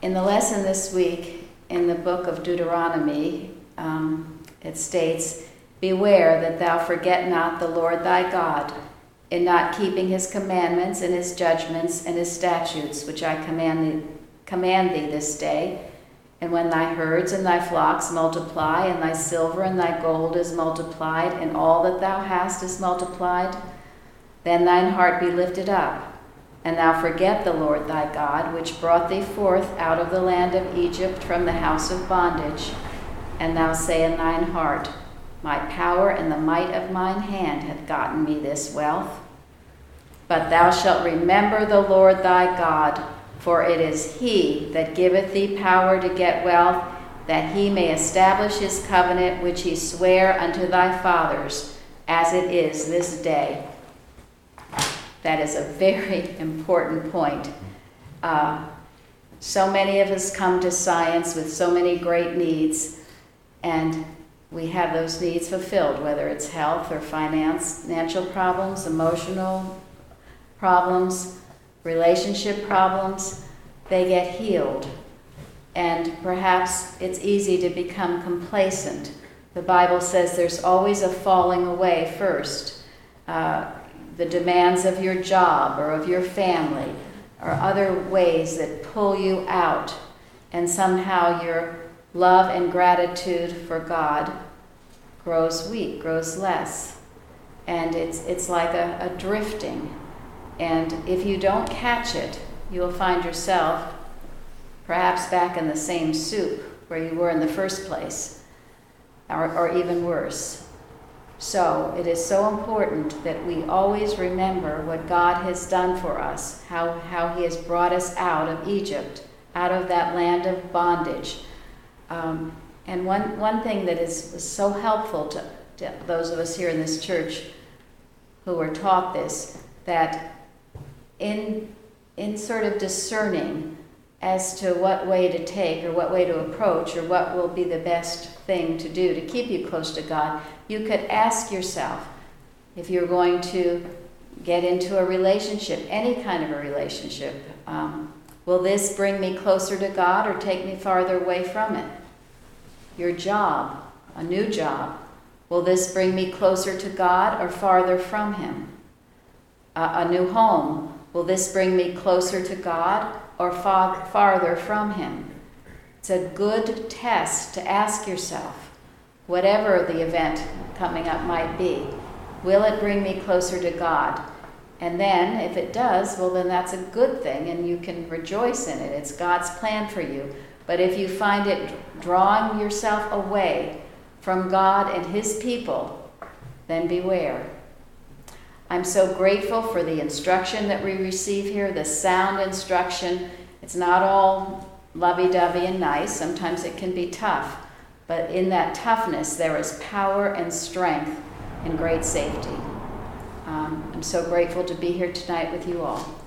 In the lesson this week, in the book of Deuteronomy, it states, "Beware that thou forget not the Lord thy God, in not keeping his commandments and his judgments and his statutes, which I command thee this day. And when thy herds and thy flocks multiply, and thy silver and thy gold is multiplied, and all that thou hast is multiplied, then thine heart be lifted up, and thou forget the Lord thy God, which brought thee forth out of the land of Egypt from the house of bondage. And thou say in thine heart, My power and the might of mine hand hath gotten me this wealth. But thou shalt remember the Lord thy God, for it is he that giveth thee power to get wealth, that he may establish his covenant which he sware unto thy fathers, as it is this day." That is a very important point. So many of us come to science with so many great needs, and we have those needs fulfilled, whether it's health or financial problems, emotional problems, relationship problems. They get healed. And perhaps it's easy to become complacent. The Bible says there's always a falling away first. The demands of your job or of your family or other ways that pull you out, and somehow your love and gratitude for God grows weak, grows less. And it's like a drifting. And if you don't catch it, you'll find yourself perhaps back in the same soup where you were in the first place, or even worse. So it is so important that we always remember what God has done for us, how he has brought us out of Egypt, out of that land of bondage. And one thing that is so helpful to those of us here in this church who were taught this, that in sort of discerning as to what way to take or what way to approach or what will be the best thing to do to keep you close to God, you could ask yourself, if you're going to get into a relationship, any kind of a relationship, will this bring me closer to God or take me farther away from it? Your job, a new job, will this bring me closer to God or farther from him? A new home, will this bring me closer to God or farther from him? It's a good test to ask yourself, whatever the event coming up might be, will it bring me closer to God? And then, if it does, well, then that's a good thing, and you can rejoice in it. It's God's plan for you. But if you find it drawing yourself away from God and his people, then beware. I'm so grateful for the instruction that we receive here, the sound instruction. It's not all lovey-dovey and nice. Sometimes it can be tough. But in that toughness, there is power and strength and great safety. I'm so grateful to be here tonight with you all.